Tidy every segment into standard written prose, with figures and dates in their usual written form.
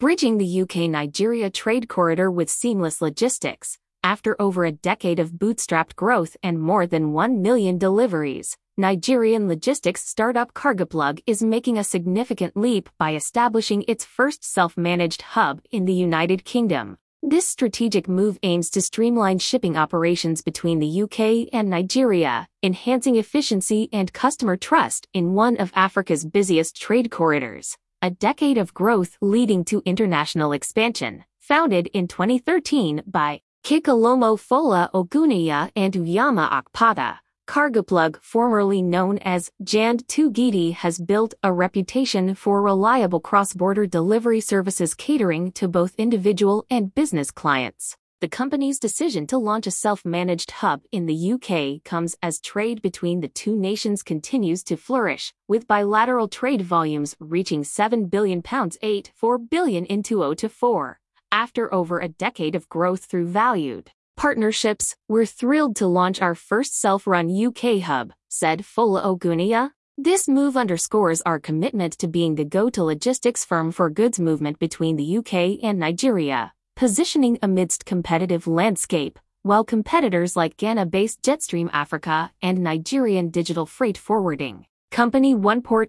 bridging the UK-Nigeria trade corridor with seamless logistics. After over a decade of bootstrapped growth and more than 1 million deliveries, Nigerian logistics startup Cargoplug is making a significant leap by establishing its first self-managed hub in the United Kingdom. This strategic move aims to streamline shipping operations between the UK and Nigeria, enhancing efficiency and customer trust in one of Africa's busiest trade corridors. A decade of growth leading to international expansion. Founded in 2013 by Kikalomo Fola Oguniya and Uyama Akpata, Cargoplug, formerly known as Jand 2 Gidi, has built a reputation for reliable cross-border delivery services catering to both individual and business clients. The company's decision to launch a self-managed hub in the UK comes as trade between the two nations continues to flourish, with bilateral trade volumes reaching £7 billion, £8.4 billion in 2024. After over a decade of growth through valued partnerships, we're thrilled to launch our first self-run UK hub, said Fola Oguniya. This move underscores our commitment to being the go-to logistics firm for goods movement between the UK and Nigeria, positioning amidst competitive landscape, while competitors like Ghana-based Jetstream Africa and Nigerian Digital Freight Forwarding Company OnePort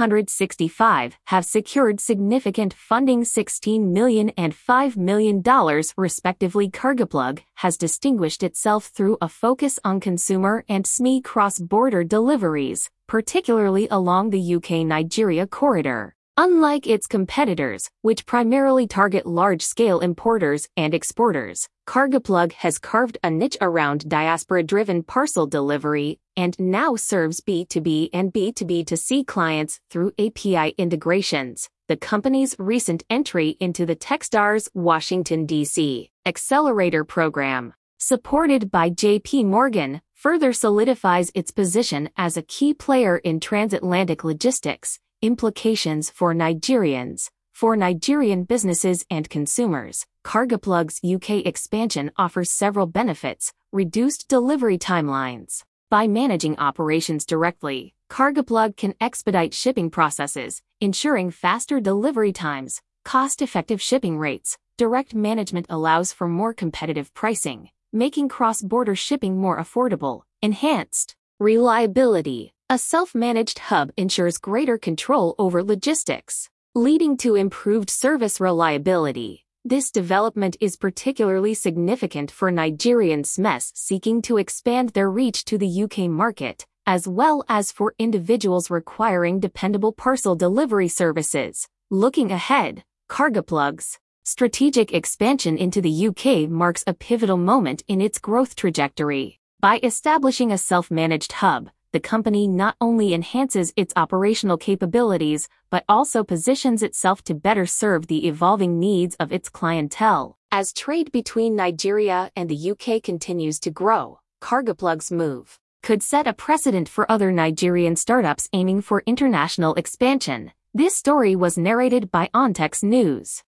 365 have secured significant funding, $16 million and $5 million respectively. Cargoplug has distinguished itself through a focus on consumer and SME cross-border deliveries, particularly along the UK-Nigeria corridor. Unlike its competitors, which primarily target large-scale importers and exporters, Cargoplug has carved a niche around diaspora-driven parcel delivery and now serves B2B and B2B2C clients through API integrations. The company's recent entry into the Techstars Washington, D.C. accelerator program, supported by J.P. Morgan, further solidifies its position as a key player in transatlantic logistics. Implications for Nigerians. For Nigerian businesses and consumers, Cargoplug's UK expansion offers several benefits. Reduced delivery timelines. By managing operations directly, Cargoplug can expedite shipping processes, ensuring faster delivery times, cost-effective shipping rates. Direct management allows for more competitive pricing, making cross-border shipping more affordable. Enhanced reliability. A self-managed hub ensures greater control over logistics, leading to improved service reliability. This development is particularly significant for Nigerian SMEs seeking to expand their reach to the UK market, as well as for individuals requiring dependable parcel delivery services. Looking ahead, Cargoplug's strategic expansion into the UK marks a pivotal moment in its growth trajectory. By establishing a self-managed hub, the company not only enhances its operational capabilities but also positions itself to better serve the evolving needs of its clientele. As trade between Nigeria and the UK continues to grow, Cargoplug's move could set a precedent for other Nigerian startups aiming for international expansion. This story was narrated by Ontex News.